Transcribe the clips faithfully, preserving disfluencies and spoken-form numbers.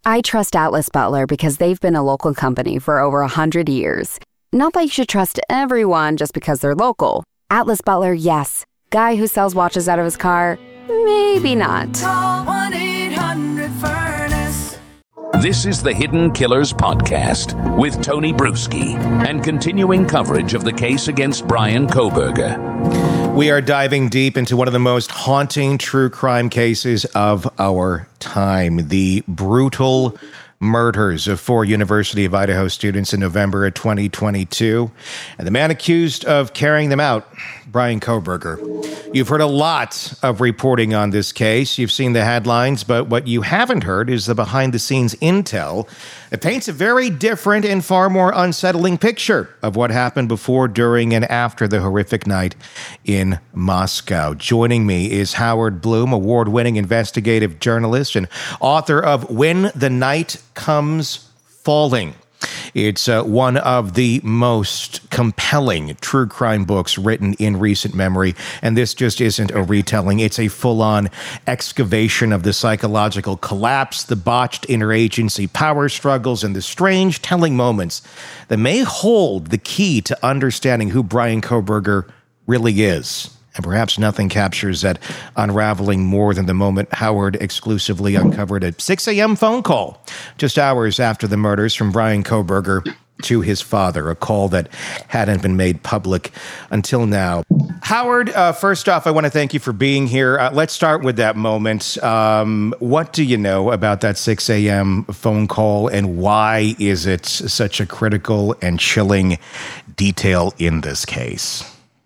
I trust Atlas Butler because they've been a local company for over one hundred years. Not that you should trust everyone just because they're local. Atlas Butler, yes. Guy who sells watches out of his car, maybe not. Call one eight hundred furnace. This is the Hidden Killers Podcast with Tony Brueski and continuing coverage of the case against Bryan Kohberger. We are diving deep into one of the most haunting true crime cases of our time, the brutal murders of four University of Idaho students in November of twenty twenty-two, and the man accused of carrying them out, Bryan Kohberger. You've heard a lot of reporting on this case. You've seen the headlines, but what you haven't heard is the behind-the-scenes intel. It paints a very different and far more unsettling picture of what happened before, during, and after the horrific night in Moscow. Joining me is Howard Bloom, award-winning investigative journalist and author of When the Night Comes Falling. It's uh, one of the most compelling true crime books written in recent memory, and this just isn't a retelling. It's a full-on excavation of the psychological collapse, the botched interagency power struggles, and the strange telling moments that may hold the key to understanding who Bryan Kohberger really is. And perhaps nothing captures that unraveling more than the moment Howard exclusively uncovered a six a.m. phone call just hours after the murders from Bryan Kohberger to his father, a call that hadn't been made public until now. Howard, uh, first off, I want to thank you for being here. Uh, let's start with that moment. Um, what do you know about that six a.m. phone call, and why is it such a critical and chilling detail in this case?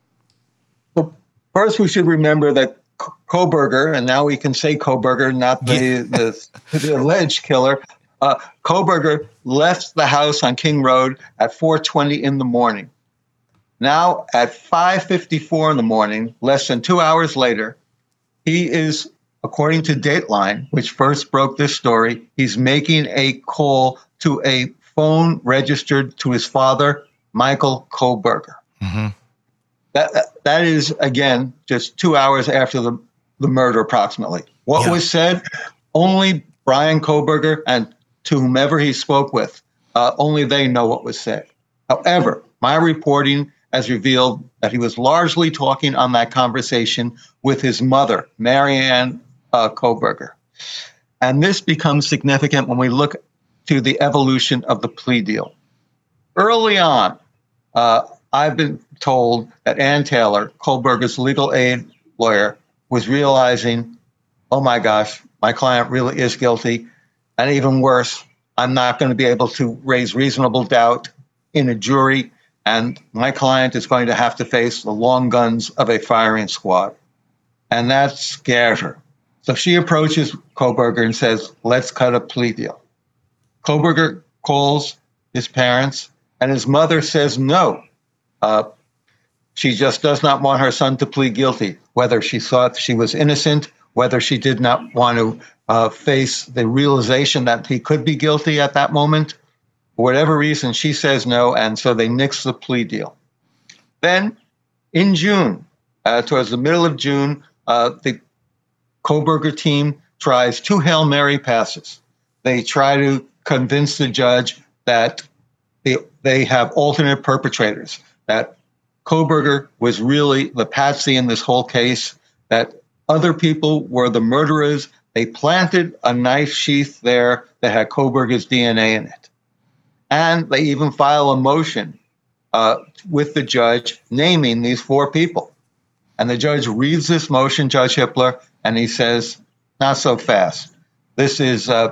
First, we should remember that Kohberger, and now we can say Kohberger, not the, the, the alleged killer, uh, Kohberger left the house on King Road at four twenty in the morning. Now, at five fifty-four in the morning, less than two hours later, he is, according to Dateline, which first broke this story, he's making a call to a phone registered to his father, Michael Kohberger. Mm-hmm. That, that that is, again, just two hours after the, the murder, approximately. What yeah. was said, only Bryan Kohberger and to whomever he spoke with, uh, only they know what was said. However, my reporting has revealed that he was largely talking on that conversation with his mother, Marianne uh, Kohberger. And this becomes significant when we look to the evolution of the plea deal. Early on, uh, I've been told that Ann Taylor, Kohberger's legal aid lawyer, was realizing, oh my gosh, my client really is guilty. And even worse, I'm not going to be able to raise reasonable doubt in a jury. And my client is going to have to face the long guns of a firing squad. And that scared her. So she approaches Kohberger and says, let's cut a plea deal. Kohberger calls his parents, and his mother says no. Uh, she just does not want her son to plead guilty, whether she thought she was innocent, whether she did not want to uh, face the realization that he could be guilty at that moment. For whatever reason, she says no, and so they nix the plea deal. Then, in June, uh, towards the middle of June, uh, the Kohberger team tries two Hail Mary passes. They try to convince the judge that they, they have alternate perpetrators, that Kohberger was really the patsy in this whole case, that other people were the murderers. They planted a knife sheath there that had Kohberger's D N A in it. And they even file a motion uh, with the judge naming these four people. And the judge reads this motion, Judge Hippler, and he says, not so fast. This is uh,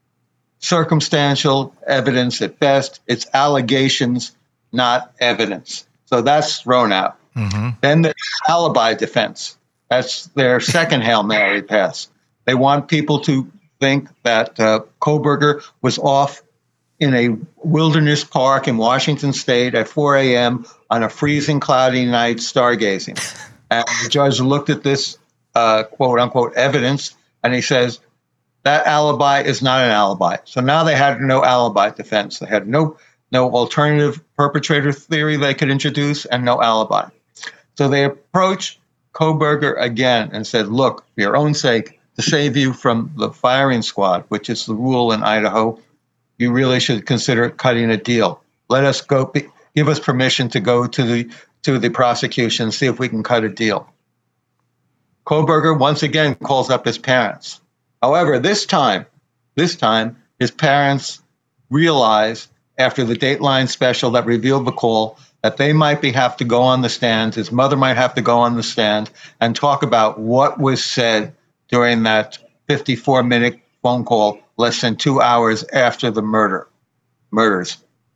circumstantial evidence at best. It's allegations, not evidence. So that's thrown out. Mm-hmm. Then the alibi defense. That's their second Hail Mary pass. They want people to think that uh, Kohberger was off in a wilderness park in Washington State at four a.m. on a freezing, cloudy night stargazing. And the judge looked at this uh, quote-unquote evidence, and he says, that alibi is not an alibi. So now they had no alibi defense. They had no no alternative perpetrator theory they could introduce, and no alibi. So they approached Kohberger again and said, look, for your own sake, to save you from the firing squad, which is the rule in Idaho, you really should consider cutting a deal. Let us go, be, give us permission to go to the to the prosecution, see if we can cut a deal. Kohberger once again calls up his parents. However, this time, this time, his parents realize after the Dateline special that revealed the call that they might be have to go on the stand, his mother might have to go on the stand and talk about what was said during that fifty-four minute phone call less than two hours after the murder, murders.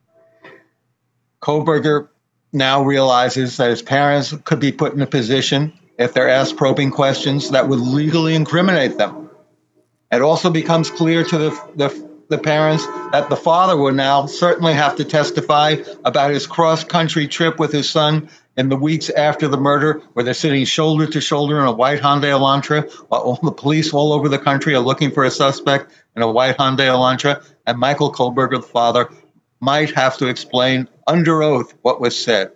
Kohberger now realizes that his parents could be put in a position, if they're asked probing questions, that would legally incriminate them. It also becomes clear to the, the, the parents that the father will now certainly have to testify about his cross-country trip with his son in the weeks after the murder, where they're sitting shoulder to shoulder in a white Hyundai Elantra, while all the police all over the country are looking for a suspect in a white Hyundai Elantra, and Michael Kohberger, the father, might have to explain under oath what was said.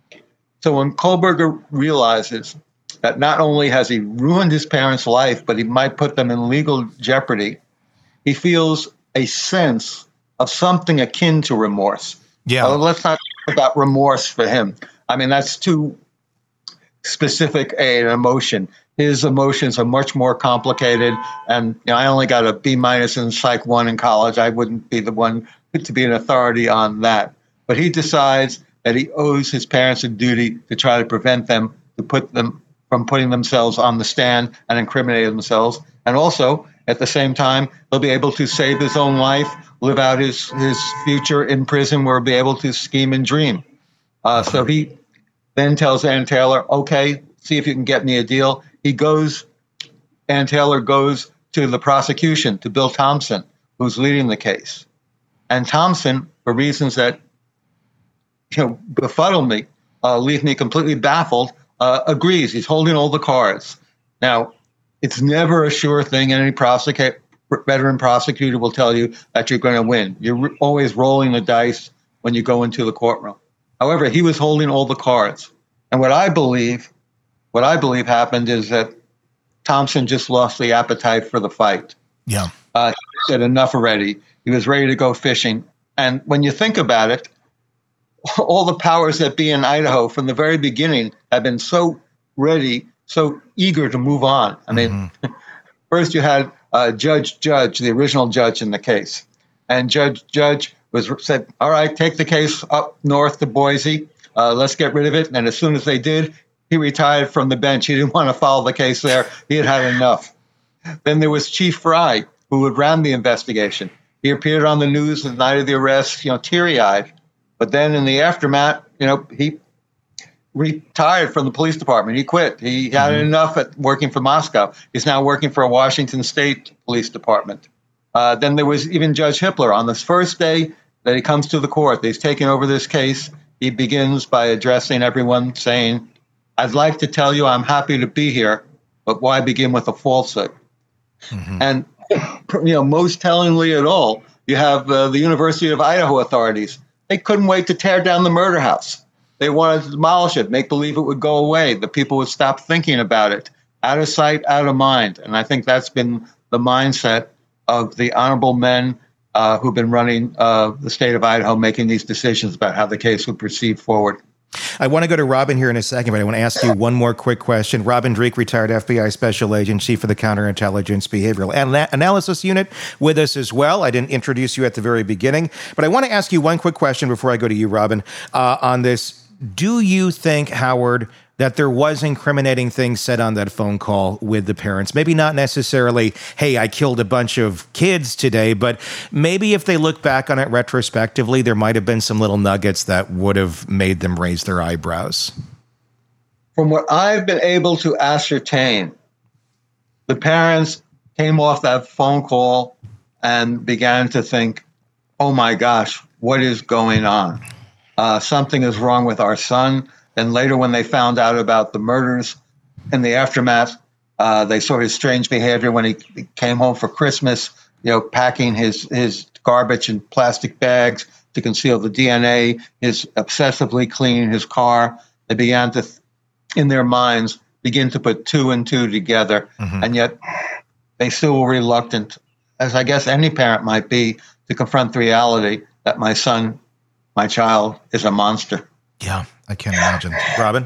So when Kohberger realizes that not only has he ruined his parents' life, but he might put them in legal jeopardy, he feels a sense of something akin to remorse. Yeah. Uh, let's not talk about remorse for him. I mean, that's too specific an emotion. His emotions are much more complicated. And you know, I only got a B minus in Psych one in college. I wouldn't be the one to be an authority on that. But he decides that he owes his parents a duty to try to prevent them, to put them from putting themselves on the stand and incriminating themselves. And also, at the same time, he'll be able to save his own life, live out his, his future in prison, where he'll be able to scheme and dream. Uh, so he then tells Ann Taylor, okay, see if you can get me a deal. He goes, Ann Taylor goes to the prosecution, to Bill Thompson, who's leading the case. And Thompson, for reasons that you know befuddle me, uh, leave me completely baffled, uh, agrees. He's holding all the cards. Now, it's never a sure thing, and any prosecutor, veteran prosecutor will tell you that you're going to win. You're r- always rolling the dice when you go into the courtroom. However, he was holding all the cards. And what I believe, what I believe happened is that Thompson just lost the appetite for the fight. Yeah. Uh, he said enough already. He was ready to go fishing. And when you think about it, all the powers that be in Idaho from the very beginning have been so ready, so eager to move on. I mean, mm-hmm. First you had uh, Judge Judge, the original judge in the case. And Judge Judge was said, all right, take the case up north to Boise. Uh, let's get rid of it. And as soon as they did, he retired from the bench. He didn't want to follow the case there. He had had enough. Then there was Chief Fry, who had ran the investigation. He appeared on the news the night of the arrest, you know, teary-eyed. But then in the aftermath, you know, he retired from the police department. He quit. He had mm-hmm. enough at working for Moscow. He's now working for a Washington State Police Department. Uh, then there was even Judge Hippler. On this first day that he comes to the court, he's taking over this case. He begins by addressing everyone, saying, I'd like to tell you I'm happy to be here, but why begin with a falsehood? Mm-hmm. And, you know, most tellingly at all, you have uh, the University of Idaho authorities. They couldn't wait to tear down the murder house. They wanted to demolish it, make believe it would go away. The people would stop thinking about it. Out of sight, out of mind. And I think that's been the mindset of the honorable men uh, who've been running uh, the state of Idaho, making these decisions about how the case would proceed forward. I want to go to Robin here in a second, but I want to ask you one more quick question. Robin Dreeke, retired F B I Special Agent, Chief of the Counterintelligence Behavioral Ana- Analysis Unit, with us as well. I didn't introduce you at the very beginning, but I want to ask you one quick question before I go to you, Robin, uh, on this. Do you think, Howard, that there was incriminating things said on that phone call with the parents? Maybe not necessarily, hey, I killed a bunch of kids today, but maybe if they look back on it retrospectively, there might have been some little nuggets that would have made them raise their eyebrows. From what I've been able to ascertain, the parents came off that phone call and began to think, oh my gosh, what is going on? Uh, something is wrong with our son. Then later, when they found out about the murders in the aftermath, uh, they saw his strange behavior when he came home for Christmas, you know, packing his, his garbage in plastic bags to conceal the D N A, his obsessively cleaning his car. They began to, in their minds, begin to put two and two together. Mm-hmm. And yet they still were reluctant, as I guess any parent might be, to confront the reality that my son, my child, is a monster. Yeah, I can't imagine. Robin?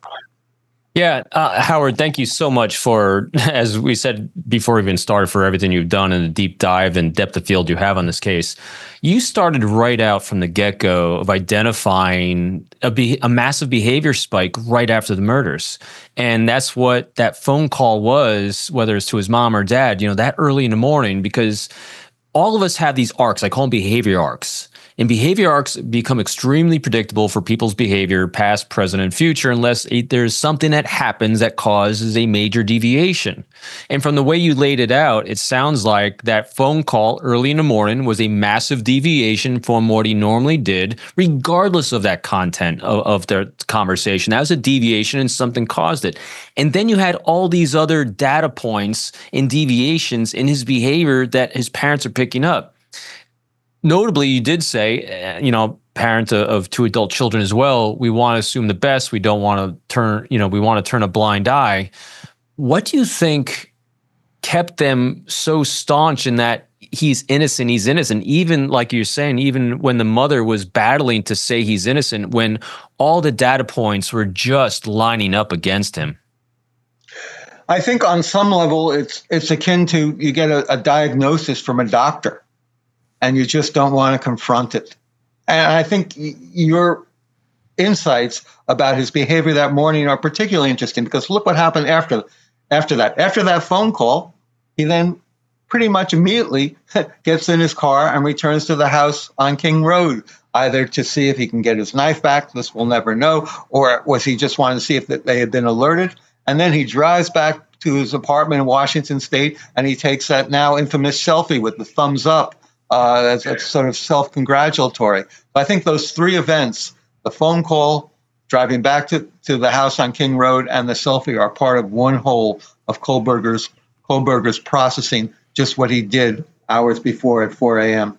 Yeah, uh, Howard, thank you so much for, as we said before we even started, for everything you've done and the deep dive and depth of field you have on this case. You started right out from the get-go of identifying a, be- a massive behavior spike right after the murders. And that's what that phone call was, whether it's to his mom or dad, you know, that early in the morning, because all of us have these arcs. I call them behavior arcs. And behavior arcs become extremely predictable for people's behavior, past, present, and future, unless there's something that happens that causes a major deviation. And from the way you laid it out, it sounds like that phone call early in the morning was a massive deviation from what he normally did, regardless of that content of, of their conversation. That was a deviation and something caused it. And then you had all these other data points and deviations in his behavior that his parents are picking up. Notably, you did say, you know, parent of two adult children as well, we want to assume the best. We don't want to turn, you know, we want to turn a blind eye. What do you think kept them so staunch in that he's innocent, he's innocent, even like you're saying, even when the mother was battling to say he's innocent, when all the data points were just lining up against him? I think on some level, it's it's akin to you get a, a diagnosis from a doctor, and you just don't want to confront it. And I think your insights about his behavior that morning are particularly interesting, because look what happened after after that. After that phone call, he then pretty much immediately gets in his car and returns to the house on King Road, either to see if he can get his knife back, this we'll never know, or was he just wanting to see if they had been alerted. And then he drives back to his apartment in Washington State, and he takes that now infamous selfie with the thumbs up. Uh, that's, that's sort of self-congratulatory. But I think those three events, the phone call, driving back to, to the house on King Road, and the selfie, are part of one whole of Kohberger's, Kohberger's processing just what he did hours before at four a.m.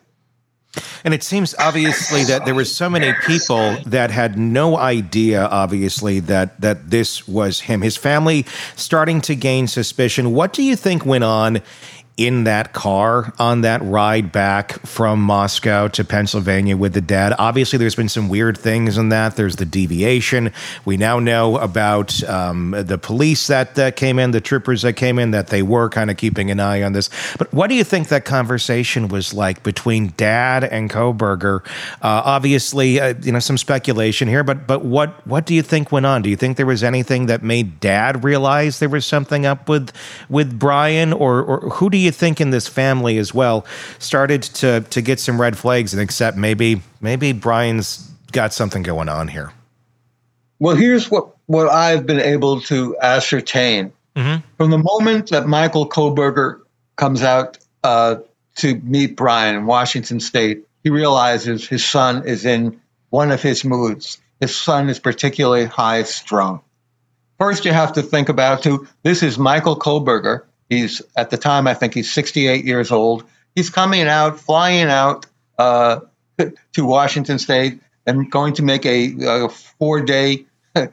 And it seems obviously that there were so many people that had no idea, obviously, that that this was him. His family starting to gain suspicion. What do you think went on in that car on that ride back from Moscow to Pennsylvania with the dad? Obviously, there's been some weird things in that. There's the deviation. We now know about um, the police that, that came in, the troopers that came in, that they were kind of keeping an eye on this. But what do you think that conversation was like between dad and Kohberger? Uh, obviously, uh, you know, some speculation here, but but what what do you think went on? Do you think there was anything that made dad realize there was something up with with Brian, or or who do you think in this family as well started to to get some red flags and accept maybe maybe Brian's got something going on here? Well, here's what, what I've been able to ascertain. Mm-hmm. From the moment that Michael Kohberger comes out uh, to meet Brian in Washington State, he realizes his son is in one of his moods. His son is particularly high strung. First, you have to think about, too, this is Michael Kohberger. He's, at the time, I think he's sixty-eight years old. He's coming out, flying out uh, to Washington State and going to make a, a four-day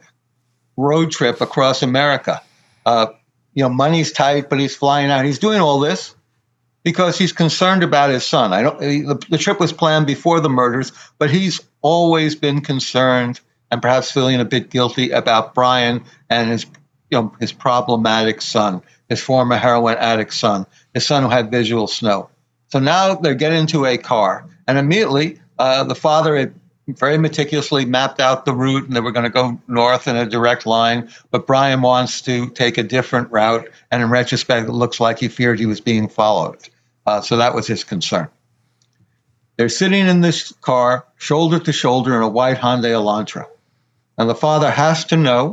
road trip across America. Uh, you know, money's tight, but he's flying out. He's doing all this because he's concerned about his son. I don't. The, the trip was planned before the murders, but he's always been concerned and perhaps feeling a bit guilty about Brian and his, you know, his problematic son, his former heroin addict son, his son who had visual snow. So now they get into a car, and immediately uh, the father had very meticulously mapped out the route, and they were going to go north in a direct line, but Brian wants to take a different route, and in retrospect, it looks like he feared he was being followed. Uh, so that was his concern. They're sitting in this car, shoulder to shoulder, in a white Hyundai Elantra. And the father has to know,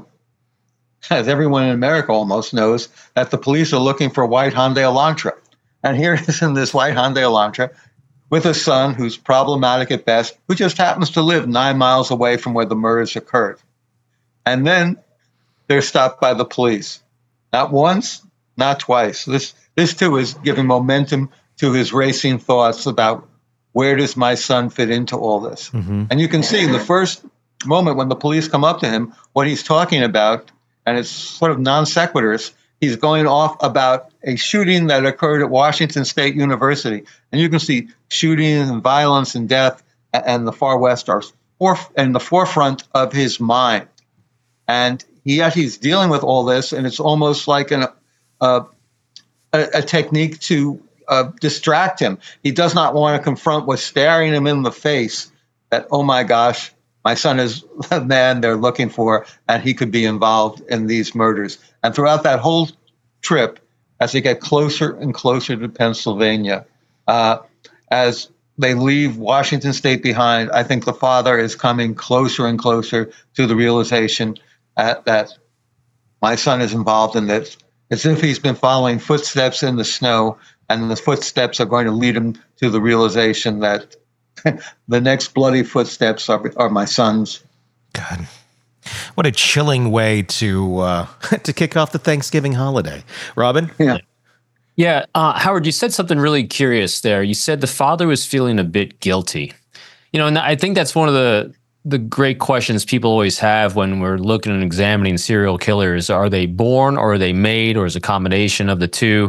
as everyone in America almost knows, that the police are looking for a white Hyundai Elantra. And here he is in this white Hyundai Elantra with a son who's problematic at best, who just happens to live nine miles away from where the murders occurred. And then they're stopped by the police. Not once, not twice. This, this too, is giving momentum to his racing thoughts about where does my son fit into all this. Mm-hmm. And you can see the first moment when the police come up to him, what he's talking about, and it's sort of non sequiturs, he's going off about a shooting that occurred at Washington State University. And you can see shooting and violence and death and the far West are in the forefront of his mind. And yet he's dealing with all this, and it's almost like an, uh, a, a technique to uh, distract him. He does not want to confront what's staring him in the face, that, oh my gosh, my son is the man they're looking for, and he could be involved in these murders. And throughout that whole trip, as they get closer and closer to Pennsylvania, uh, as they leave Washington State behind, I think the father is coming closer and closer to the realization uh, that my son is involved in this. It's as if he's been following footsteps in the snow, and the footsteps are going to lead him to the realization that the next bloody footsteps are, are my son's. God, what a chilling way to uh, to kick off the Thanksgiving holiday. Robin? Yeah. Yeah, uh, Howard, you said something really curious there. You said the father was feeling a bit guilty. You know, and I think that's one of the the great questions people always have when we're looking and examining serial killers. Are they born, or are they made, or is it a combination of the two?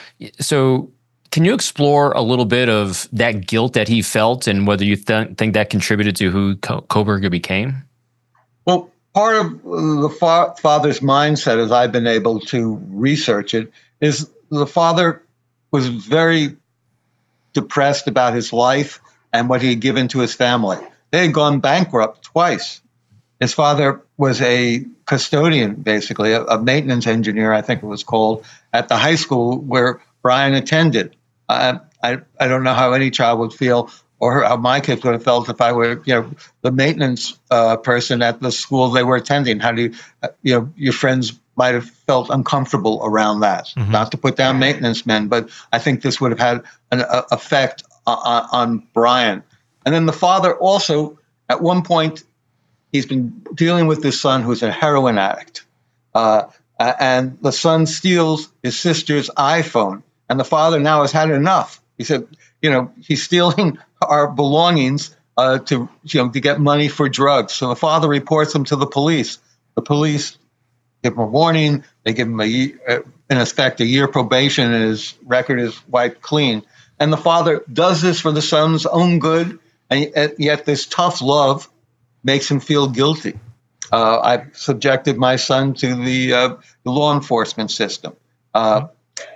So can you explore a little bit of that guilt that he felt, and whether you th- think that contributed to who Kohberger became? Well, part of the fa- father's mindset, as I've been able to research it, is the father was very depressed about his life and what he had given to his family. They had gone bankrupt twice. His father was a custodian, basically, a, a maintenance engineer, I think it was called, at the high school where Brian attended. Uh, I, I don't know how any child would feel, or how my kids would have felt if I were, you know, the maintenance uh, person at the school they were attending. How do you, uh, you know, your friends might have felt uncomfortable around that. Mm-hmm. Not to put down maintenance men, but I think this would have had an uh, effect on, on Brian. And then the father also, at one point, he's been dealing with his son who's a heroin addict. Uh, and the son steals his sister's iPhone. And the father now has had enough. He said, you know, he's stealing our belongings uh, to, you know, to get money for drugs. So the father reports him to the police. The police give him a warning. They give him, a, in effect, a year probation, and his record is wiped clean. And the father does this for the son's own good, and yet this tough love makes him feel guilty. Uh, I've subjected my son to the, uh, the law enforcement system. Uh,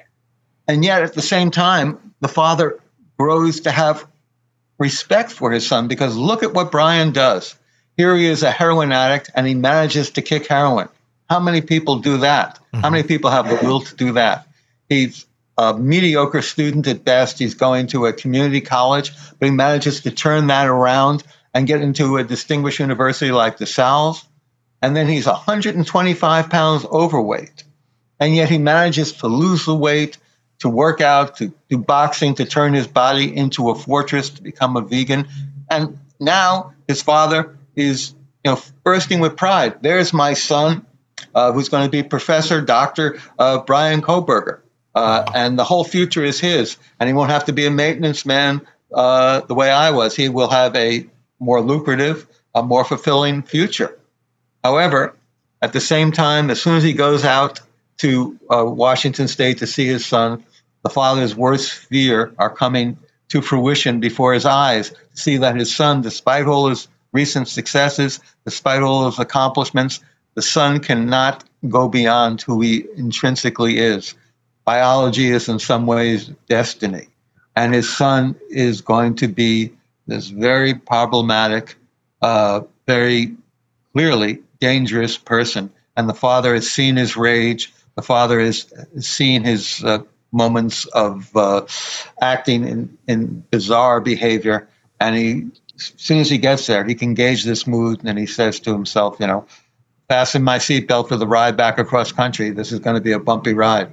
and yet, at the same time, the father grows to have respect for his son, because look at what Brian does. Here he is, a heroin addict, and he manages to kick heroin. How many people do that? Mm-hmm. How many people have the will to do that? He's a mediocre student at best. He's going to a community college, but he manages to turn that around and get into a distinguished university like the Sal's. And then he's one hundred twenty-five pounds overweight. And yet he manages to lose the weight, to work out, to do boxing, to turn his body into a fortress, to become a vegan. And now his father is, you know, bursting with pride. There's my son, uh, who's going to be Professor Doctor uh, Brian Kohberger. Uh, and the whole future is his. And he won't have to be a maintenance man uh, the way I was. He will have a more lucrative, a more fulfilling future. However, at the same time, as soon as he goes out to uh, Washington State to see his son, the father's worst fear are coming to fruition before his eyes. See that his son, despite all his recent successes, despite all his accomplishments, the son cannot go beyond who he intrinsically is. Biology is in some ways destiny. And his son is going to be this very problematic, uh, very clearly dangerous person. And the father has seen his rage. The father has seen his uh, moments of uh, acting in, in bizarre behavior. And he, as soon as he gets there, he can gauge this mood, and he says to himself, you know, fasten my seatbelt for the ride back across country. This is going to be a bumpy ride.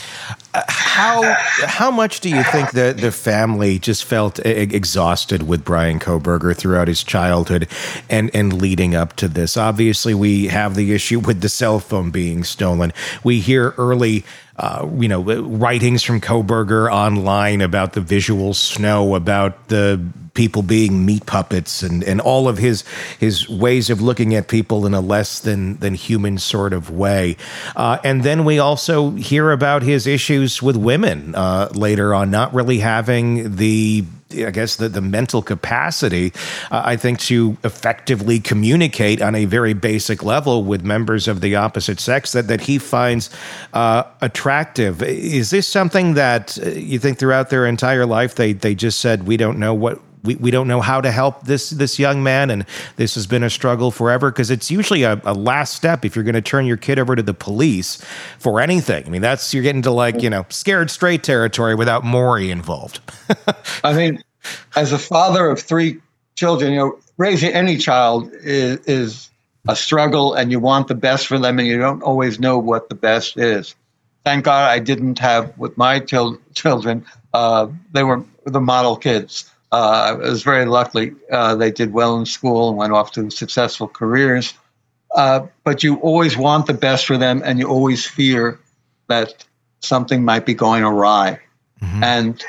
Uh, how how much do you think that the family just felt exhausted with Brian Kohberger throughout his childhood and, and leading up to this? Obviously, we have the issue with the cell phone being stolen. We hear early, uh, you know, writings from Kohberger online about the visual snow, about the people being meat puppets and, and all of his his ways of looking at people in a less than than human sort of way. Uh, and then we also hear about his issues with women uh, later on, not really having the I guess the, the mental capacity, uh, I think, to effectively communicate on a very basic level with members of the opposite sex that, that he finds uh, attractive. Is this something that you think throughout their entire life they, they just said, we don't know what we, we don't know how to help this this young man, and this has been a struggle forever? Because it's usually a, a last step if you're going to turn your kid over to the police for anything. I mean, that's you're getting to like, you know, scared straight territory without Maury involved. I mean, as a father of three children, you know, raising any child is, is a struggle, and you want the best for them, and you don't always know what the best is. Thank God I didn't have with my til- children. Uh, they were the model kids. Uh, I was very lucky. Uh, they did well in school and went off to successful careers. Uh, but you always want the best for them, and you always fear that something might be going awry. Mm-hmm. And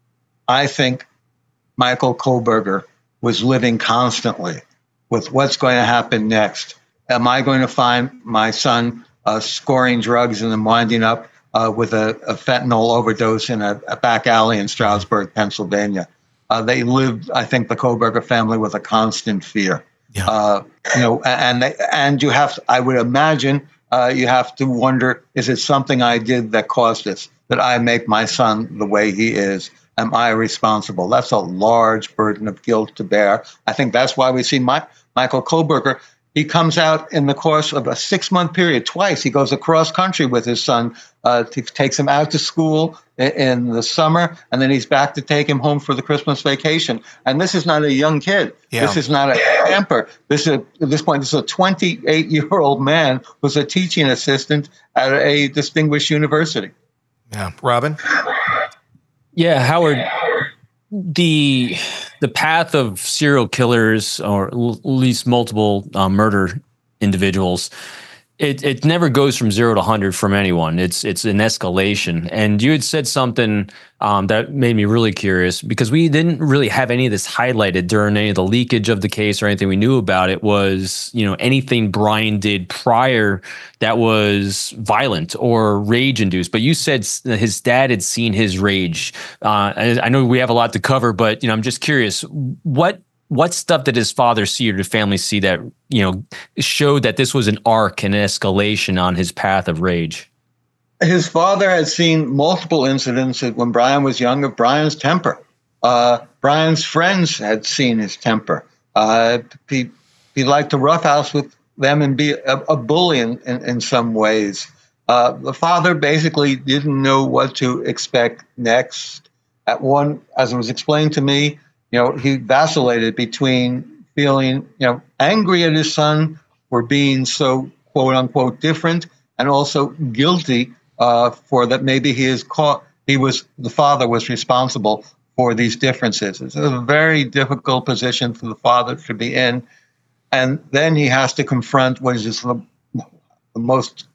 I think Michael Kohberger was living constantly with what's going to happen next. Am I going to find my son uh, scoring drugs and then winding up uh, with a, a fentanyl overdose in a, a back alley in Stroudsburg, Pennsylvania? Uh, they lived, I think, the Kohberger family with a constant fear. Yeah. Uh, you know, and they, and you have to, I would imagine uh, you have to wonder: is it something I did that caused this? That I make my son the way he is? Am I responsible? That's a large burden of guilt to bear. I think that's why we see my, Michael Kohberger. He comes out in the course of a six-month period twice. He goes across country with his son, uh, t- takes him out to school in, in the summer, and then he's back to take him home for the Christmas vacation. And this is not a young kid. Yeah. This is not a camper. This is, at this point, this is a twenty-eight-year-old man who's a teaching assistant at a distinguished university. Yeah. Robin? Yeah, Howard, the the path of serial killers, or at least multiple uh, murder individuals, it it never goes from zero to one hundred from anyone. It's it's an escalation. And you had said something um, that made me really curious, because we didn't really have any of this highlighted during any of the leakage of the case or anything we knew about it. Was, you know, anything Brian did prior that was violent or rage induced. But you said his dad had seen his rage. Uh, I, I know we have a lot to cover, but, you know, I'm just curious, what What stuff did his father see, or did family see that, you know, showed that this was an arc and an escalation on his path of rage? His father had seen multiple incidents when Brian was young of Brian's temper. Uh, Brian's friends had seen his temper. Uh, he, he liked to roughhouse with them and be a, a bully in, in, in some ways. Uh, the father basically didn't know what to expect next. At one, as it was explained to me, you know, he vacillated between feeling, you know, angry at his son for being so, quote unquote, different, and also guilty uh, for that maybe he is caught. He was the father was responsible for these differences. It's a very difficult position for the father to be in, and then he has to confront what is just the, the most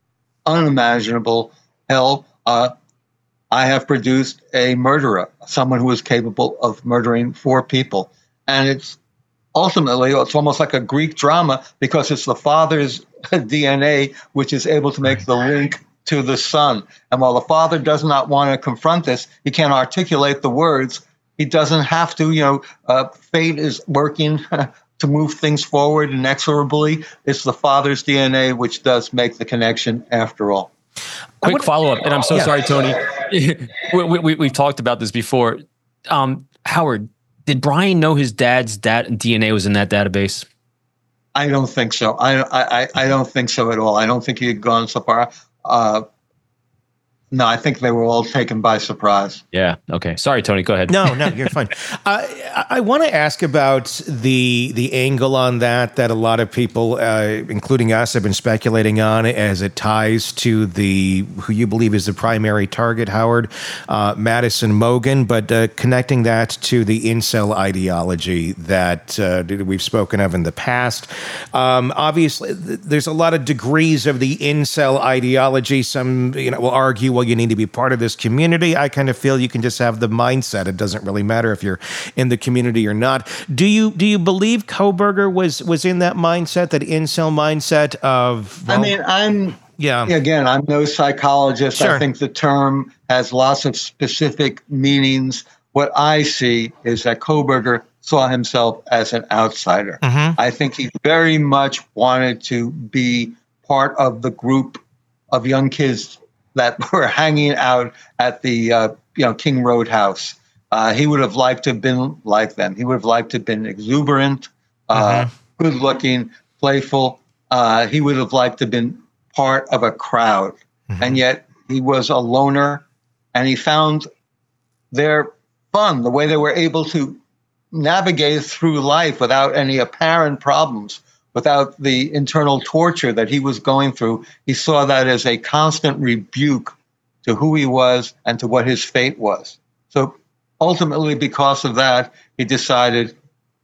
unimaginable hell. Uh, I have produced a murderer, someone who is capable of murdering four people. And it's ultimately, it's almost like a Greek drama, because it's the father's D N A which is able to make the link to the son. And while the father does not want to confront this, he can't articulate the words. He doesn't have to, you know, uh, fate is working to move things forward inexorably. It's the father's D N A which does make the connection after all. Quick follow-up, and I'm so yeah. sorry, Tony. we, we, we've talked about this before. Um, Howard, did Brian know his dad's dat- D N A was in that database? I don't think so. I, I, I don't think so at all. I don't think he had gone so far. Uh, no, I think they were all taken by surprise. Yeah. Okay. Sorry, Tony. Go ahead. No, no, you're fine. Uh, I want to ask about the the angle on that that a lot of people, uh, including us, have been speculating on as it ties to the who you believe is the primary target, Howard, uh, Madison Mogen, but uh, connecting that to the incel ideology that uh, we've spoken of in the past. Um, obviously, there's a lot of degrees of the incel ideology. Some, you know, will argue, well, well, you need to be part of this community. I kind of feel you can just have the mindset. It doesn't really matter if you're in the community or not. Do you do you believe Kohberger was was in that mindset, that incel mindset of? Well, I mean, I'm. Yeah. Again, I'm no psychologist. Sure. I think the term has lots of specific meanings. What I see is that Kohberger saw himself as an outsider. Mm-hmm. I think he very much wanted to be part of the group of young kids that were hanging out at the uh, you know King Road house. Uh, he would have liked to have been like them. He would have liked to have been exuberant, uh, Mm-hmm. good-looking, playful. Uh, he would have liked to have been part of a crowd. Mm-hmm. And yet he was a loner, and he found their fun, the way they were able to navigate through life without any apparent problems, without the internal torture that he was going through. He saw that as a constant rebuke to who he was and to what his fate was. So ultimately, because of that, he decided,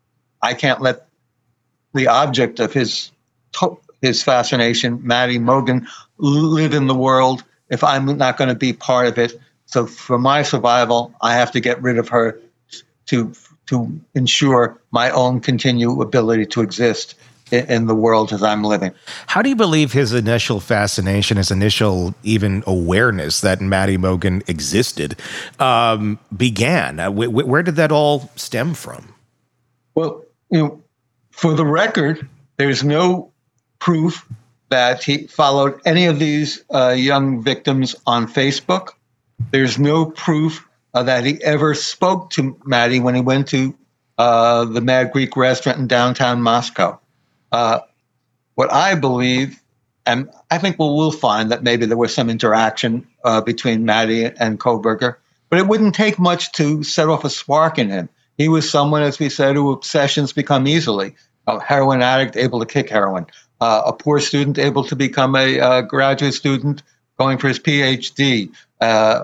I can't let the object of his his fascination, Maddie Mogen, live in the world if I'm not going to be part of it. So for my survival, I have to get rid of her to to ensure my own continued ability to exist in, in the world as I'm living. How do you believe his initial fascination, his initial even awareness that Maddie Mogen existed, um, began? Uh, wh- where did that all stem from? Well, you know, for the record, there's no proof that he followed any of these uh, young victims on Facebook. There's no proof uh, that he ever spoke to Maddie when he went to uh, the Mad Greek restaurant in downtown Moscow. Uh, what I believe, and I think we'll, we'll find that maybe there was some interaction uh, between Maddie and Kohberger, but it wouldn't take much to set off a spark in him. He was someone, as we said, who obsessions become easily. A heroin addict able to kick heroin. Uh, a poor student able to become a uh, graduate student going for his P H D. Uh,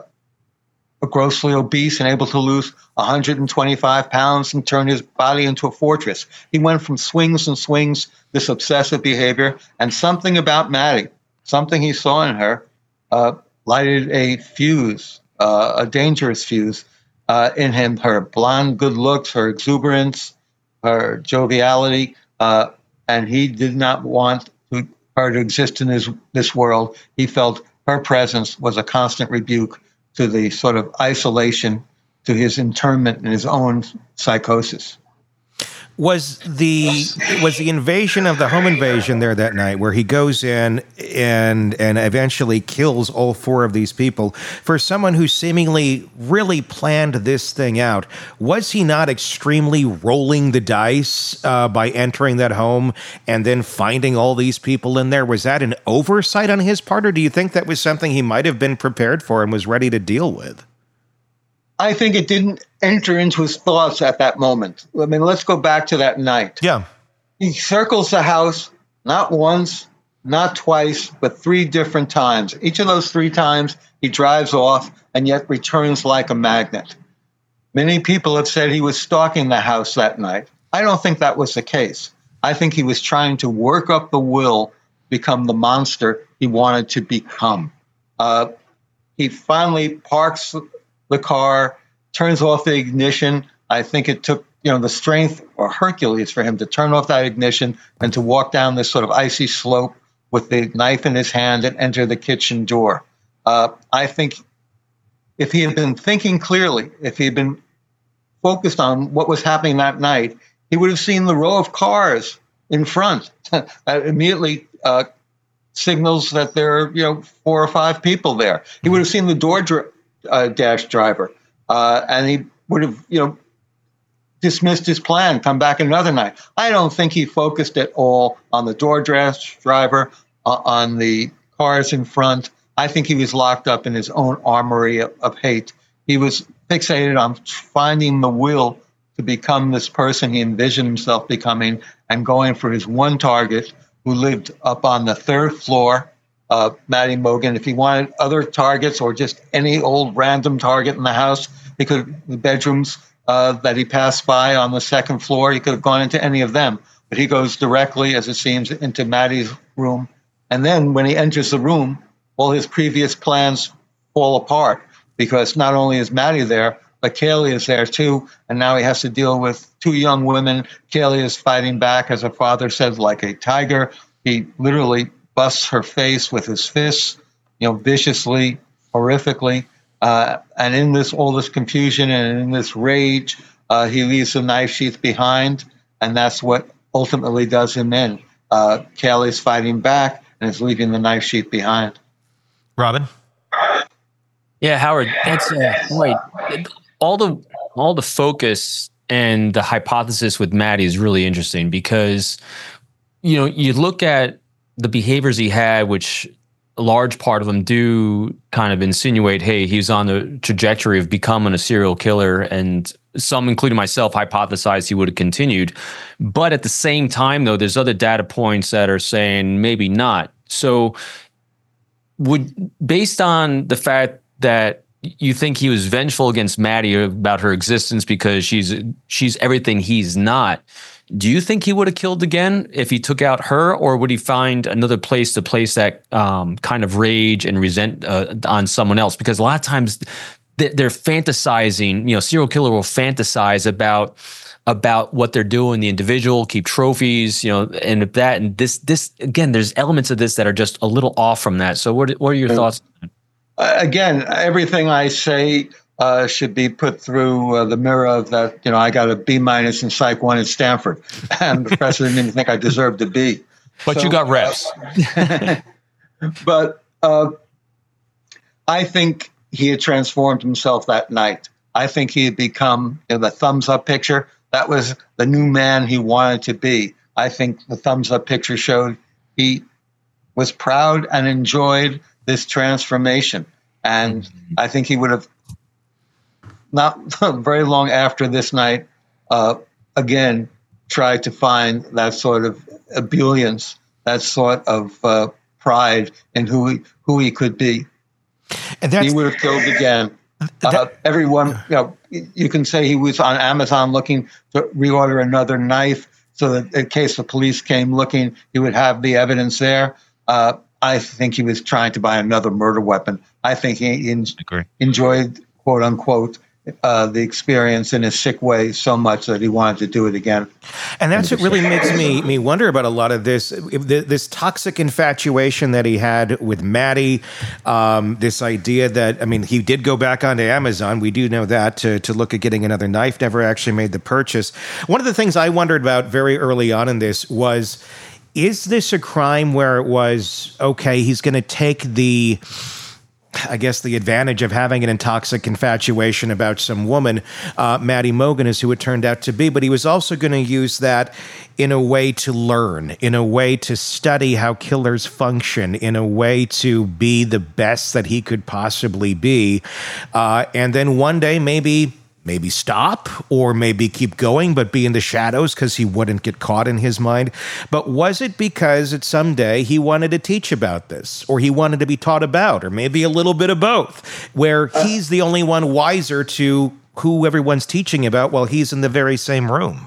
a grossly obese and able to lose one hundred twenty-five pounds and turn his body into a fortress. He went from swings and swings, this obsessive behavior, and something about Maddie, something he saw in her, uh, lighted a fuse, uh, a dangerous fuse uh, in him. Her blonde good looks, her exuberance, her joviality, uh, and he did not want to, her to exist in his, this world. He felt her presence was a constant rebuke to the sort of isolation, to his internment in his own psychosis. Was the was the invasion of the home invasion there that night, where he goes in and and eventually kills all four of these people, for someone who seemingly really planned this thing out, was he not extremely rolling the dice uh, by entering that home and then finding all these people in there? Was that an oversight on his part, or do you think that was something he might have been prepared for and was ready to deal with? I think it didn't enter into his thoughts at that moment. I mean, let's go back to that night. Yeah. He circles the house not once, not twice, but three different times. Each of those three times, he drives off and yet returns like a magnet. Many people have said he was stalking the house that night. I don't think that was the case. I think he was trying to work up the will, become the monster he wanted to become. Uh, he finally parks the car, turns off the ignition. I think it took, you know, the strength or Hercules for him to turn off that ignition and to walk down this sort of icy slope with the knife in his hand and enter the kitchen door. Uh, I think if he had been thinking clearly, if he had been focused on what was happening that night, he would have seen the row of cars in front that immediately uh, signals that there are, you know, four or five people there. He would have seen the door dr- uh, dash driver, uh, and he would have, you know, dismissed his plan, come back another night. I don't think he focused at all on the door dash driver, uh, on the cars in front. I think he was locked up in his own armory of, of hate. He was fixated on finding the will to become this person he envisioned himself becoming and going for his one target, who lived up on the third floor, uh, Maddie Mogen. If he wanted other targets or just any old random target in the house, he could, the bedrooms uh, that he passed by on the second floor, he could have gone into any of them. But he goes directly, as it seems, into Maddie's room. And then when he enters the room, all his previous plans fall apart because not only is Maddie there, but Kaylee is there too, and now he has to deal with two young women. Kaylee is fighting back, as her father says, like a tiger. He literally busts her face with his fists, you know, viciously, horrifically. Uh, and in this, all this confusion and in this rage, uh, he leaves the knife sheath behind, and that's what ultimately does him in. Uh, Kaylee's fighting back and is leaving the knife sheath behind. Robin? Yeah, Howard, that's uh, right. All the all the focus and the hypothesis with Maddie is really interesting because, you know, you look at the behaviors he had, which a large part of them do kind of insinuate, hey, he's on the trajectory of becoming a serial killer, and some, including myself, hypothesized he would have continued. But at the same time, though, there's other data points that are saying maybe not. So would, based on the fact that you think he was vengeful against Maddie about her existence because she's she's everything he's not, do you think he would have killed again if he took out her, or would he find another place to place that um, kind of rage and resent uh, on someone else? Because a lot of times they're fantasizing, you know, serial killer will fantasize about about what they're doing, the individual, keep trophies, you know, and if that, and this, this again, there's elements of this that are just a little off from that. So what, what are your thoughts? Uh, again, everything I say uh, should be put through uh, the mirror of that, you know, I got a B minus in Psych one at Stanford, and the professor didn't even think I deserved a B. But so, you got reps. Uh, but uh, I think he had transformed himself that night. I think he had become, you know, the thumbs up picture. That was the new man he wanted to be. I think the thumbs up picture showed he was proud and enjoyed this transformation. And I think he would have, not very long after this night, uh, again, tried to find that sort of ebullience, that sort of uh, pride in who he, who he could be. And that's, he would have killed again. That, uh, everyone, you know, you can say he was on Amazon looking to reorder another knife so that in case the police came looking, he would have the evidence there. Uh, I think he was trying to buy another murder weapon. I think he en- enjoyed, quote unquote, uh, the experience in a sick way so much that he wanted to do it again. And that's what really makes me me wonder about a lot of this, this toxic infatuation that he had with Maddie, um, this idea that, I mean, he did go back onto Amazon. We do know that to, to look at getting another knife, never actually made the purchase. One of the things I wondered about very early on in this was, is this a crime where it was, okay, he's going to take the, I guess, the advantage of having an intoxic infatuation about some woman, uh, Maddie Mogen is who it turned out to be, but he was also going to use that in a way to learn, in a way to study how killers function, in a way to be the best that he could possibly be. Uh, and then one day, maybe... maybe stop or maybe keep going, but be in the shadows because he wouldn't get caught in his mind. But was it because at some day he wanted to teach about this, or he wanted to be taught about, or maybe a little bit of both, where he's the only one wiser to who everyone's teaching about while he's in the very same room?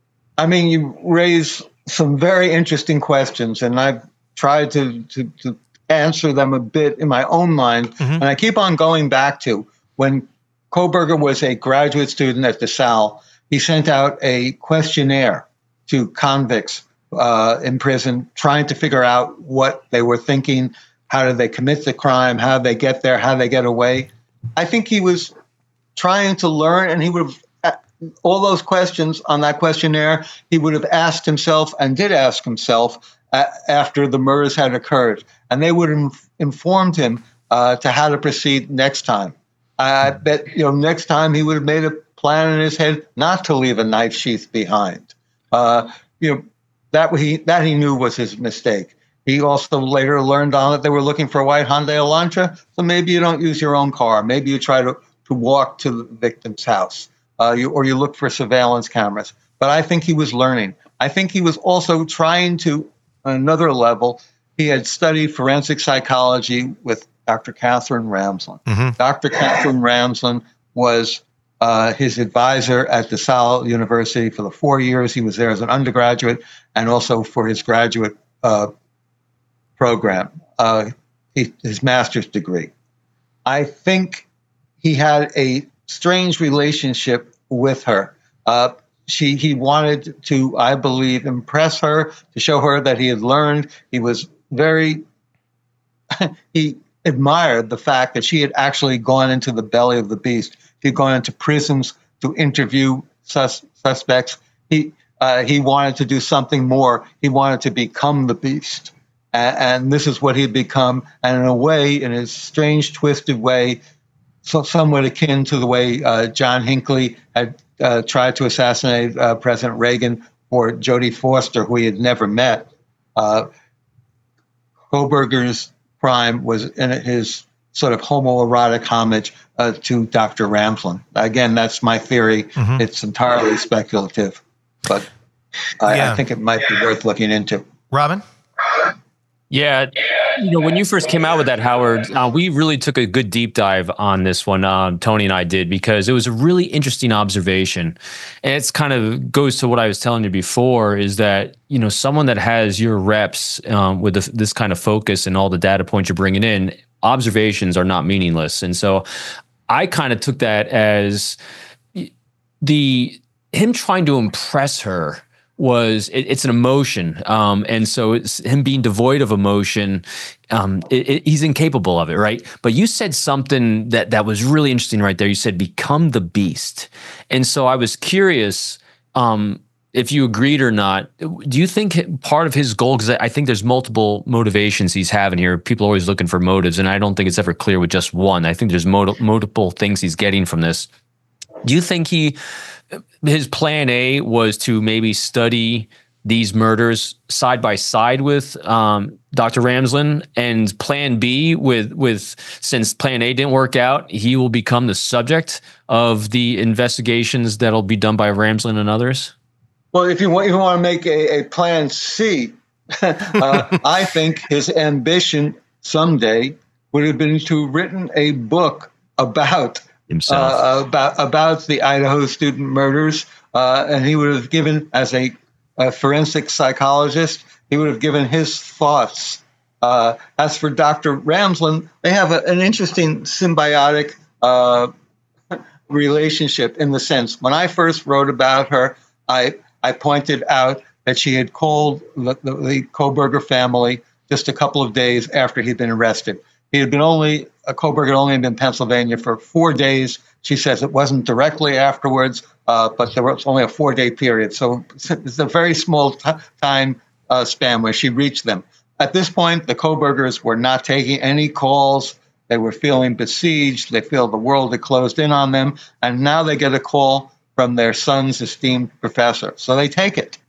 I mean, you raise some very interesting questions, and I've tried to, to, to answer them a bit in my own mind. Mm-hmm. And I keep on going back to when Kohberger was a graduate student at DeSalle. He sent out a questionnaire to convicts uh, in prison, trying to figure out what they were thinking, how did they commit the crime, how did they get there, how did they get away. I think he was trying to learn, and he would have, all those questions on that questionnaire, he would have asked himself and did ask himself uh, after the murders had occurred. And they would have informed him uh, to how to proceed next time. I bet, you know, next time he would have made a plan in his head not to leave a knife sheath behind. Uh, you know, that he that he knew was his mistake. He also later learned on that they were looking for a white Hyundai Elantra, so maybe you don't use your own car. Maybe you try to, to walk to the victim's house, uh, you, or you look for surveillance cameras. But I think he was learning. I think he was also trying to, on another level, he had studied forensic psychology with Doctor Catherine Ramsland. Mm-hmm. Doctor Catherine Ramsland was uh, his advisor at DeSalle University for the four years he was there as an undergraduate, and also for his graduate uh, program, uh, his, his master's degree. I think he had a strange relationship with her. Uh, she he wanted to, I believe, impress her, to show her that he had learned. He was very he admired the fact that she had actually gone into the belly of the beast. She had gone into prisons to interview sus- suspects. He uh, he wanted to do something more. He wanted to become the beast. And, and this is what he had become. And in a way, in a strange, twisted way, so somewhat akin to the way uh, John Hinckley had uh, tried to assassinate uh, President Reagan, or Jodie Foster, who he had never met. Uh, Kohberger's crime was in his sort of homoerotic homage uh, to Doctor Ramsland. Again, that's my theory. Mm-hmm. It's entirely speculative, but I, yeah. I think it might be worth looking into. Robin? Yeah, you know, when you first came out with that, Howard, uh, we really took a good deep dive on this one. Um, Tony and I did, because it was a really interesting observation, and it's kind of goes to what I was telling you before: is that, you know, someone that has your reps um, with the, this kind of focus and all the data points you're bringing in, observations are not meaningless. And so, I kind of took that as the him trying to impress her. Was it, it's an emotion, um, and so it's him being devoid of emotion. Um, it, it, he's incapable of it, right? But you said something that that was really interesting right there. You said become the beast, and so I was curious um, if you agreed or not. Do you think part of his goal? Because I think there's multiple motivations he's having here. People are always looking for motives, and I don't think it's ever clear with just one. I think there's mul- multiple things he's getting from this. Do you think he? His plan A was to maybe study these murders side by side with um, Doctor Ramsland, and plan B with with since plan A didn't work out, he will become the subject of the investigations that'll be done by Ramsland and others? Well, if you want, if you want to make a, a plan C, uh, I think his ambition someday would have been to have written a book about himself, uh, about about the Idaho student murders, uh, and he would have given, as a, a forensic psychologist, he would have given his thoughts. Uh, as for Doctor Ramsland, they have a, an interesting symbiotic uh, relationship, in the sense, when I first wrote about her, I I pointed out that she had called the, the, the Kohberger family just a couple of days after he'd been arrested. He had been only, uh, Kohberger had only been in Pennsylvania for four days. She says it wasn't directly afterwards, uh, but there was only a four-day period. So it's a very small t- time uh, span where she reached them. At this point, the Kohbergers were not taking any calls. They were feeling besieged. They feel the world had closed in on them. And now they get a call from their son's esteemed professor. So they take it.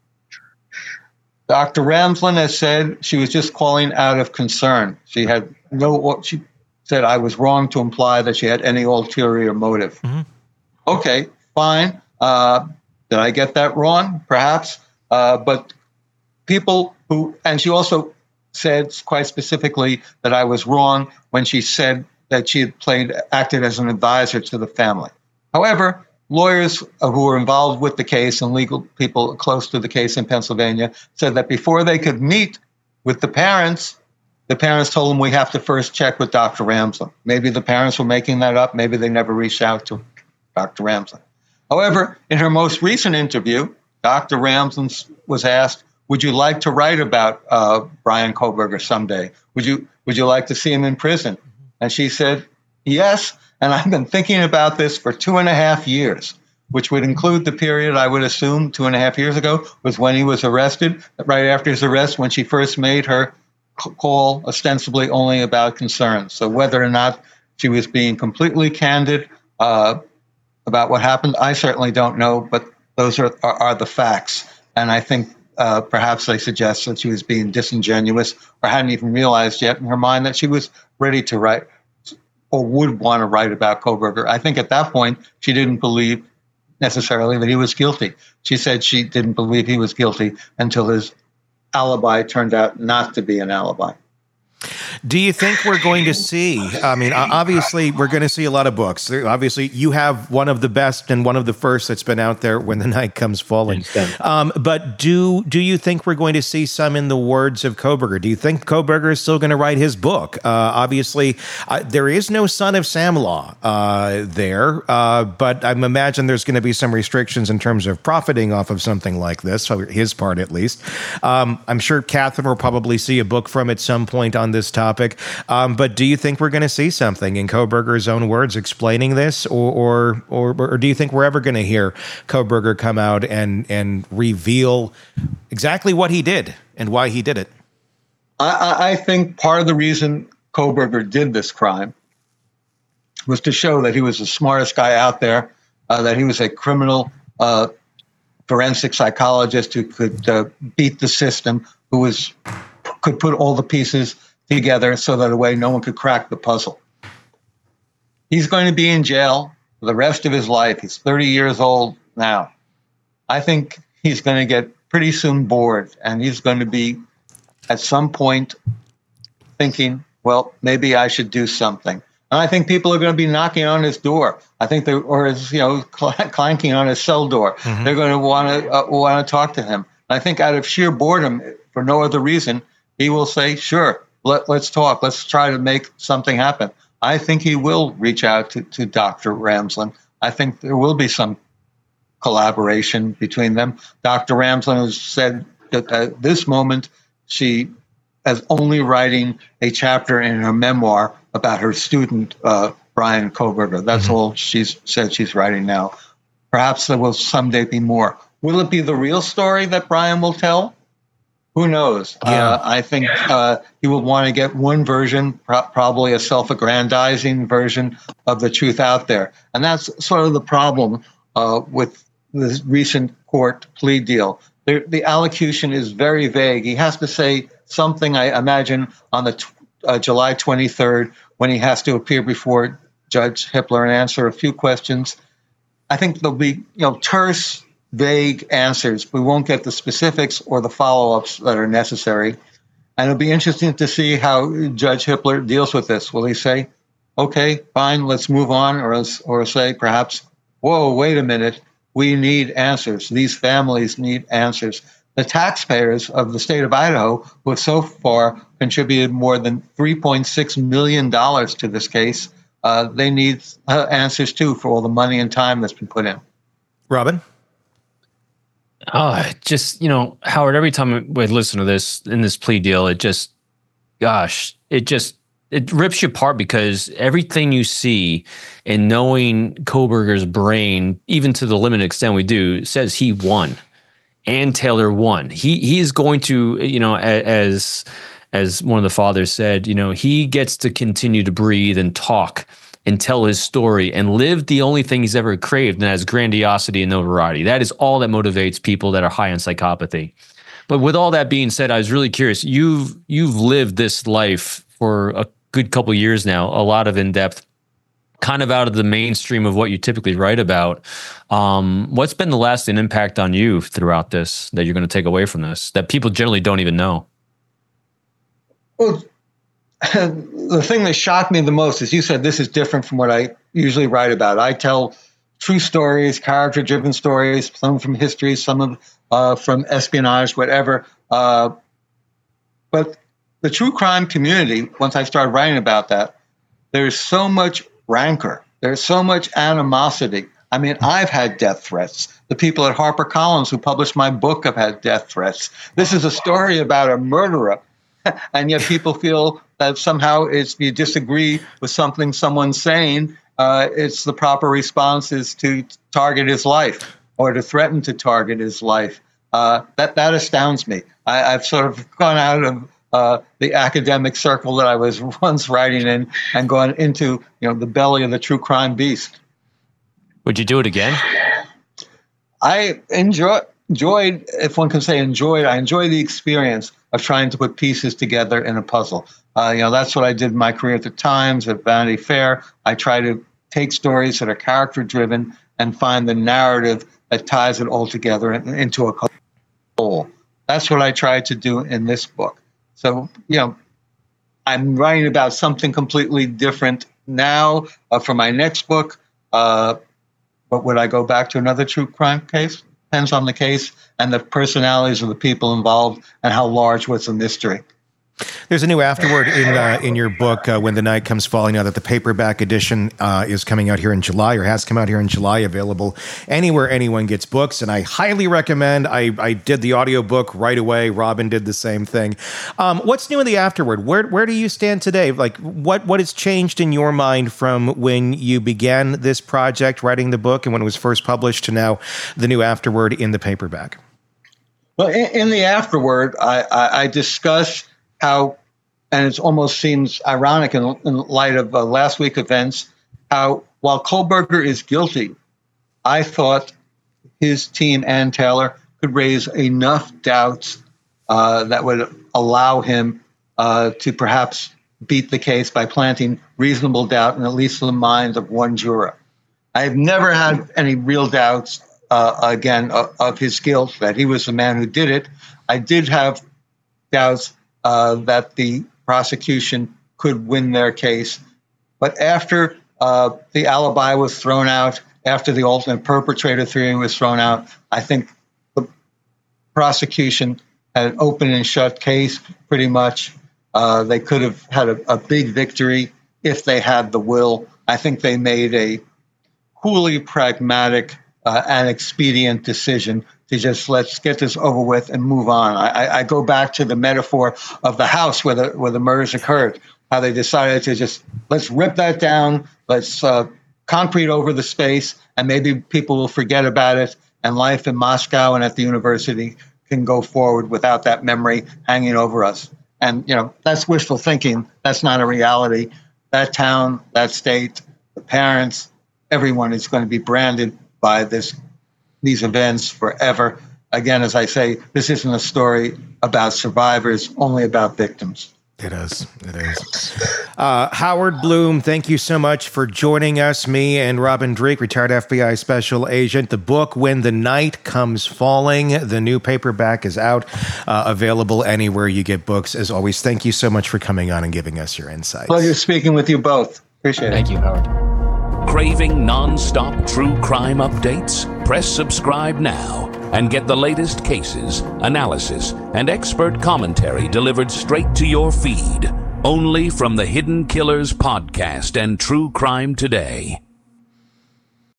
Doctor Ramsland has said she was just calling out of concern. She had no, she said, I was wrong to imply that she had any ulterior motive. Mm-hmm. Okay, fine. Uh, did I get that wrong? Perhaps. Uh, but people who, and she also said quite specifically that I was wrong when she said that she had played, acted as an advisor to the family. However, lawyers who were involved with the case and legal people close to the case in Pennsylvania said that before they could meet with the parents, the parents told them, we have to first check with Doctor Ramsland. Maybe the parents were making that up. Maybe they never reached out to Doctor Ramsland. However, in her most recent interview, Doctor Ramsland was asked, would you like to write about uh, Brian Kohberger someday? Would you, would you like to see him in prison? And she said, yes. And I've been thinking about this for two and a half years, which would include the period, I would assume, two and a half years ago, was when he was arrested. Right after his arrest, when she first made her call ostensibly only about concerns. So whether or not she was being completely candid uh, about what happened, I certainly don't know, but those are, are, are the facts. And I think uh, perhaps they suggest that she was being disingenuous or hadn't even realized yet in her mind that she was ready to write or would want to write about Kohberger. I think at that point, she didn't believe necessarily that he was guilty. She said she didn't believe he was guilty until his alibi turned out not to be an alibi. Do you think we're going to see, I mean, obviously, we're going to see a lot of books. Obviously, you have one of the best and one of the first that's been out there, When the Night Comes Falling. Um, but do do you think we're going to see some in the words of Kohberger? Do you think Kohberger is still going to write his book? Uh, obviously, uh, there is no Son of Sam Law uh, there, uh, but I imagine there's going to be some restrictions in terms of profiting off of something like this, his part at least. Um, I'm sure Catherine will probably see a book from at some point on this topic. Um, but do you think we're going to see something in Kohberger's own words explaining this, or or or, or do you think we're ever going to hear Kohberger come out and and reveal exactly what he did and why he did it? I, I think part of the reason Kohberger did this crime was to show that he was the smartest guy out there, uh, that he was a criminal uh, forensic psychologist who could uh, beat the system, who was could put all the pieces together so that a way no one could crack the puzzle. He's going to be in jail for the rest of his life. He's thirty years old now. I think he's going to get pretty soon bored, and he's going to be at some point thinking, well, maybe I should do something. And I think people are going to be knocking on his door. I think they, or his, you know, clanking on his cell door. Mm-hmm. They're going to want to uh, want to talk to him. And I think out of sheer boredom, for no other reason, he will say, sure, let, let's talk. Let's try to make something happen. I think he will reach out to, to Doctor Ramsland. I think there will be some collaboration between them. Doctor Ramsland has said that at this moment, she is only writing a chapter in her memoir about her student, uh, Bryan Kohberger. That's mm-hmm. all she's said she's writing now. Perhaps there will someday be more. Will it be the real story that Bryan will tell? Who knows? Yeah. Uh, I think uh, he will want to get one version, pro- probably a self-aggrandizing version of the truth out there. And that's sort of the problem uh, with this recent court plea deal. The, the allocution is very vague. He has to say something, I imagine, on the t- uh, July twenty-third when he has to appear before Judge Hippler and answer a few questions. I think there'll be, you know, terse, vague answers. We won't get the specifics or the follow-ups that are necessary. And it'll be interesting to see how Judge Hippler deals with this. Will he say, okay, fine, let's move on, or, or say perhaps, whoa, wait a minute, we need answers. These families need answers. The taxpayers of the state of Idaho, who have so far contributed more than three point six million dollars to this case, uh, they need uh, answers too for all the money and time that's been put in. Robin? Oh, just, you know, Howard, every time we listen to this in this plea deal, it just, gosh, it just, it rips you apart, because everything you see and knowing Kohberger's brain, even to the limited extent we do, says he won and Taylor won. He he is going to, you know, as as one of the fathers said, you know, he gets to continue to breathe and talk and tell his story and live the only thing he's ever craved, and that's grandiosity and notoriety. That is all that motivates people that are high on psychopathy. But with all that being said, I was really curious. You've you've lived this life for a good couple of years now, a lot of in-depth, kind of out of the mainstream of what you typically write about. Um, what's been the lasting impact on you throughout this that you're going to take away from this that people generally don't even know? Well, the thing that shocked me the most is you said this is different from what I usually write about. I tell true stories, character-driven stories, some from history, some of, uh, from espionage, whatever. Uh, but the true crime community, once I started writing about that, there's so much rancor. There's so much animosity. I mean, I've had death threats. The people at HarperCollins who published my book have had death threats. This is a story about a murderer. And yet people feel that somehow it's, you disagree with something someone's saying, uh, it's the proper response is to target his life or to threaten to target his life. Uh, that, that astounds me. I, I've sort of gone out of uh, the academic circle that I was once writing in and gone into, you know, the belly of the true crime beast. Would you do it again? I enjoy, enjoyed, if one can say enjoyed, I enjoy the experience of trying to put pieces together in a puzzle. Uh, you know, that's what I did in my career at the Times, at Vanity Fair. I try to take stories that are character-driven and find the narrative that ties it all together in, into a whole. That's what I tried to do in this book. So, you know, I'm writing about something completely different now uh, for my next book. Uh, but would I go back to another true crime case? Depends on the case and the personalities of the people involved and how large was the mystery. There's a new afterword in uh, in your book, uh, When the Night Comes Falling, now that the paperback edition uh, is coming out here in July, or has come out here in July, available anywhere anyone gets books. And I highly recommend. I, I did the audiobook right away. Robin did the same thing. Um, what's new in the afterword? Where where do you stand today? Like, what what has changed in your mind from when you began this project, writing the book, and when it was first published, to now the new afterword in the paperback? Well, in, in the afterword, I, I, I discuss how, and it almost seems ironic in, in light of uh, last week's events, how while Kohberger is guilty, I thought his team and Taylor could raise enough doubts uh, that would allow him uh, to perhaps beat the case by planting reasonable doubt in at least the minds of one juror. I've never had any real doubts, uh, again, of, of his guilt, that he was the man who did it. I did have doubts Uh, that the prosecution could win their case. But after uh, the alibi was thrown out, after the alternate perpetrator theory was thrown out, I think the prosecution had an open and shut case pretty much. Uh, they could have had a, a big victory if they had the will. I think they made a coolly pragmatic uh, and expedient decision to just let's get this over with and move on. I, I go back to the metaphor of the house where the where the murders occurred, how they decided to just, let's rip that down, let's uh, concrete over the space, and maybe people will forget about it, and life in Moscow and at the university can go forward without that memory hanging over us. And, you know, that's wishful thinking. That's not a reality. That town, that state, the parents, everyone is going to be branded by this these events forever. Again, as I say, this isn't a story about survivors, only about victims. It is. It is. Uh, Howard Bloom, thank you so much for joining us. Me and Robin Dreeke, retired F B I special agent. The book, When the Night Comes Falling, the new paperback is out, uh, available anywhere you get books. As always, thank you so much for coming on and giving us your insights. Pleasure speaking with you both. Appreciate Thank it. you, Howard. Craving non-stop true crime updates? Press subscribe now and get the latest cases, analysis, and expert commentary delivered straight to your feed. Only from the Hidden Killers podcast and True Crime Today.